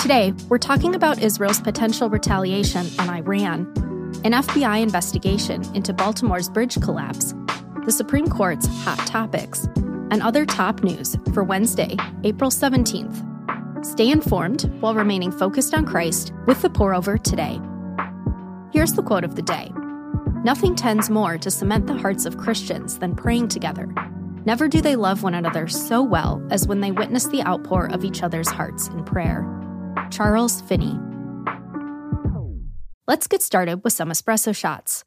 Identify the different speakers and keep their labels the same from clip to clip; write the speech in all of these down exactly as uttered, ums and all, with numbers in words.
Speaker 1: Today, we're talking about Israel's potential retaliation on Iran, an F B I investigation into Baltimore's bridge collapse, the Supreme Court's hot topics, and other top news for Wednesday, April seventeenth. Stay informed while remaining focused on Christ with the pour-over today. Here's the quote of the day. Nothing tends more to cement the hearts of Christians than praying together. Never do they love one another so well as when they witness the outpour of each other's hearts in prayer. Charles Finney. Let's get started with some espresso shots.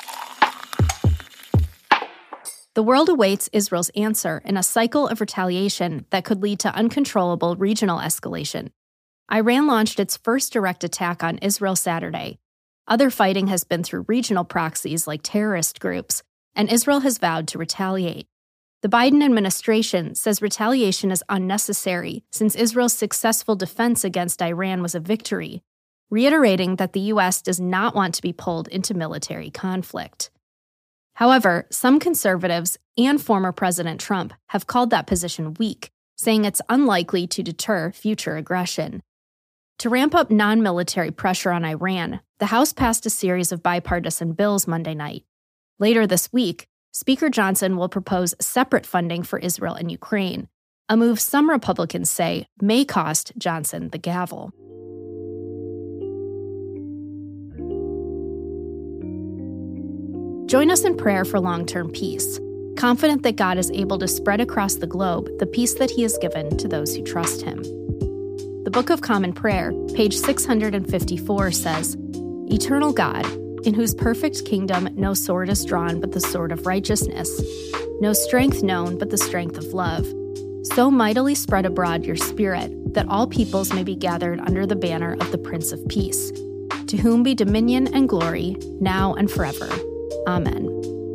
Speaker 1: The world awaits Israel's answer in a cycle of retaliation that could lead to uncontrollable regional escalation. Iran launched its first direct attack on Israel Saturday. Other fighting has been through regional proxies like terrorist groups, and Israel has vowed to retaliate. The Biden administration says retaliation is unnecessary since Israel's successful defense against Iran was a victory, reiterating that the U S does not want to be pulled into military conflict. However, some conservatives and former President Trump have called that position weak, saying it's unlikely to deter future aggression. To ramp up non-military pressure on Iran, the House passed a series of bipartisan bills Monday night. Later this week, Speaker Johnson will propose separate funding for Israel and Ukraine, a move some Republicans say may cost Johnson the gavel. Join us in prayer for long-term peace, confident that God is able to spread across the globe the peace that He has given to those who trust Him. The Book of Common Prayer, page six hundred fifty-four, says, Eternal God, in whose perfect kingdom no sword is drawn but the sword of righteousness, no strength known but the strength of love, so mightily spread abroad your Spirit, that all peoples may be gathered under the banner of the Prince of Peace, to whom be dominion and glory, now and forever. Amen.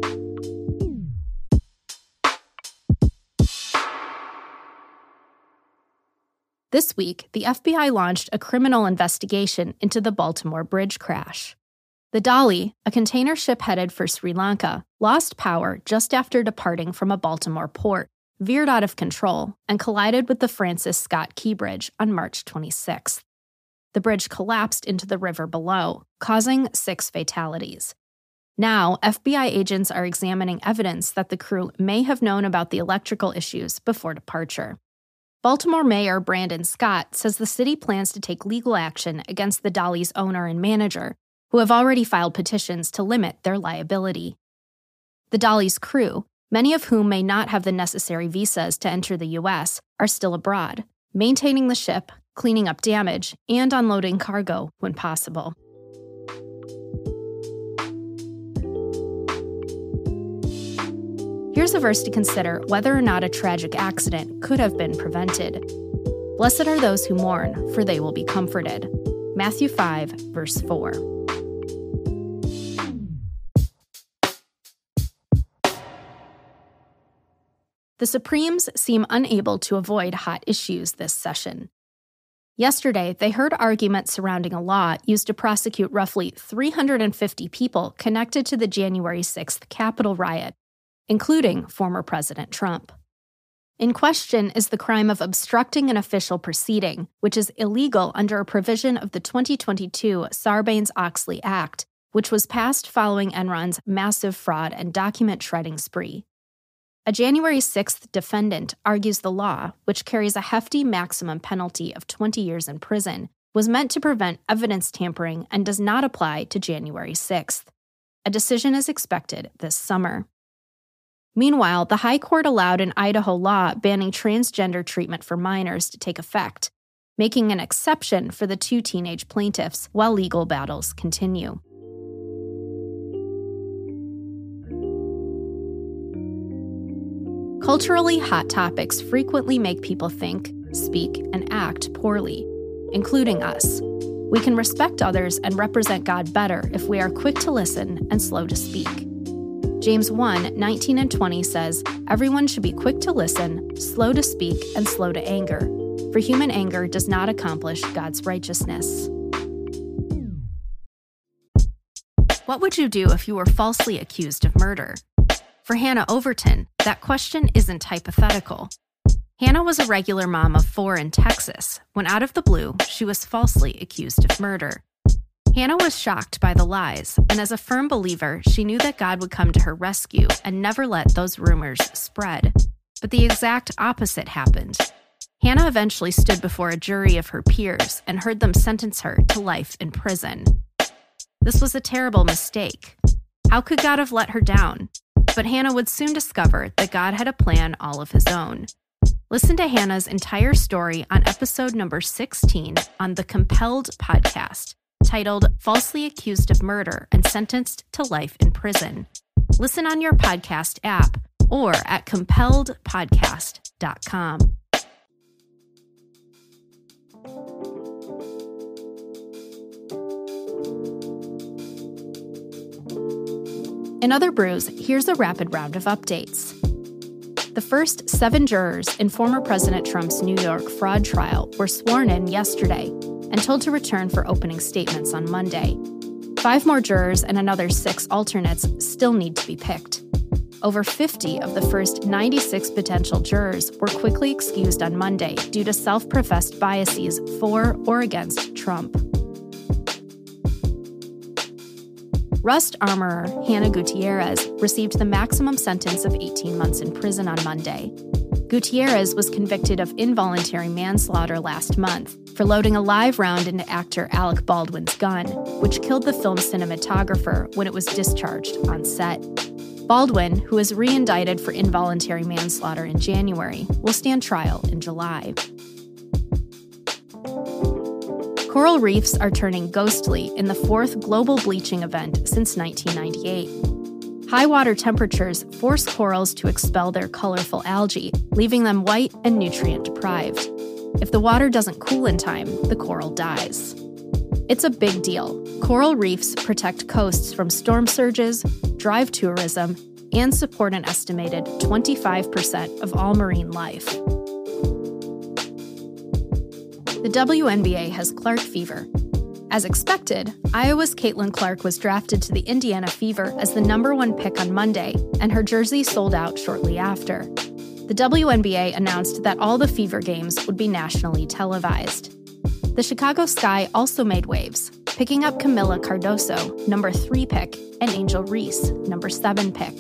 Speaker 1: This week, the F B I launched a criminal investigation into the Baltimore bridge crash. The Dali, a container ship headed for Sri Lanka, lost power just after departing from a Baltimore port, veered out of control, and collided with the Francis Scott Key Bridge on March twenty-sixth. The bridge collapsed into the river below, causing six fatalities. Now, F B I agents are examining evidence that the crew may have known about the electrical issues before departure. Baltimore Mayor Brandon Scott says the city plans to take legal action against the Dali's owner and manager, who have already filed petitions to limit their liability. The Dali's crew, many of whom may not have the necessary visas to enter the U S, are still abroad, maintaining the ship, cleaning up damage, and unloading cargo when possible. Here's a verse to consider whether or not a tragic accident could have been prevented. Blessed are those who mourn, for they will be comforted. Matthew five, verse four. The Supremes seem unable to avoid hot issues this session. Yesterday, they heard arguments surrounding a law used to prosecute roughly three hundred fifty people connected to the January sixth Capitol riot, including former President Trump. In question is the crime of obstructing an official proceeding, which is illegal under a provision of the twenty twenty-two Sarbanes-Oxley Act, which was passed following Enron's massive fraud and document shredding spree. A January sixth defendant argues the law, which carries a hefty maximum penalty of twenty years in prison, was meant to prevent evidence tampering and does not apply to January sixth. A decision is expected this summer. Meanwhile, the High Court allowed an Idaho law banning transgender treatment for minors to take effect, making an exception for the two teenage plaintiffs while legal battles continue. Culturally hot topics frequently make people think, speak, and act poorly, including us. We can respect others and represent God better if we are quick to listen and slow to speak. James one, nineteen and twenty says, everyone should be quick to listen, slow to speak, and slow to anger, for human anger does not accomplish God's righteousness. What would you do if you were falsely accused of murder? For Hannah Overton, that question isn't hypothetical. Hannah was a regular mom of four in Texas when, out of the blue, she was falsely accused of murder. Hannah was shocked by the lies, and as a firm believer, she knew that God would come to her rescue and never let those rumors spread. But the exact opposite happened. Hannah eventually stood before a jury of her peers and heard them sentence her to life in prison. This was a terrible mistake. How could God have let her down? But Hannah would soon discover that God had a plan all of his own. Listen to Hannah's entire story on episode number sixteen on the Compelled podcast, titled Falsely Accused of Murder and Sentenced to Life in Prison. Listen on your podcast app or at compelled podcast dot com. In other brews, here's a rapid round of updates. The first seven jurors in former President Trump's New York fraud trial were sworn in yesterday and told to return for opening statements on Monday. Five more jurors and another six alternates still need to be picked. Over fifty of the first ninety-six potential jurors were quickly excused on Monday due to self-professed biases for or against Trump. Rust armorer Hannah Gutierrez received the maximum sentence of eighteen months in prison on Monday. Gutierrez was convicted of involuntary manslaughter last month for loading a live round into actor Alec Baldwin's gun, which killed the film's cinematographer when it was discharged on set. Baldwin, who was re-indicted for involuntary manslaughter in January, will stand trial in July. Coral reefs are turning ghostly in the fourth global bleaching event since nineteen ninety-eight. High water temperatures force corals to expel their colorful algae, leaving them white and nutrient-deprived. If the water doesn't cool in time, the coral dies. It's a big deal. Coral reefs protect coasts from storm surges, drive tourism, and support an estimated twenty-five percent of all marine life. The W N B A has Clark fever. As expected, Iowa's Caitlin Clark was drafted to the Indiana Fever as the number one pick on Monday, and her jersey sold out shortly after. The W N B A announced that all the Fever games would be nationally televised. The Chicago Sky also made waves, picking up Camila Cardoso, number three pick, and Angel Reese, number seven pick.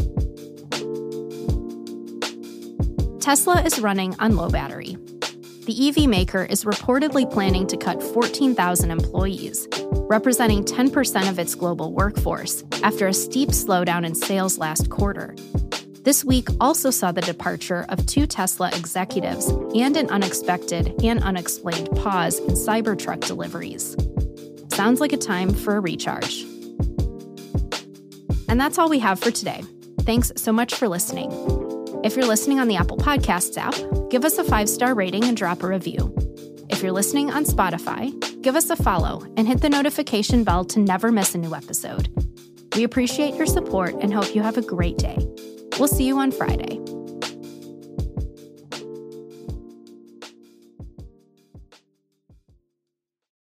Speaker 1: Tesla is running on low battery. The E V maker is reportedly planning to cut fourteen thousand employees, representing ten percent of its global workforce, after a steep slowdown in sales last quarter. This week also saw the departure of two Tesla executives and an unexpected and unexplained pause in Cybertruck deliveries. Sounds like a time for a recharge. And that's all we have for today. Thanks so much for listening. If you're listening on the Apple Podcasts app, give us a five-star rating and drop a review. If you're listening on Spotify, give us a follow and hit the notification bell to never miss a new episode. We appreciate your support and hope you have a great day. We'll see you on Friday.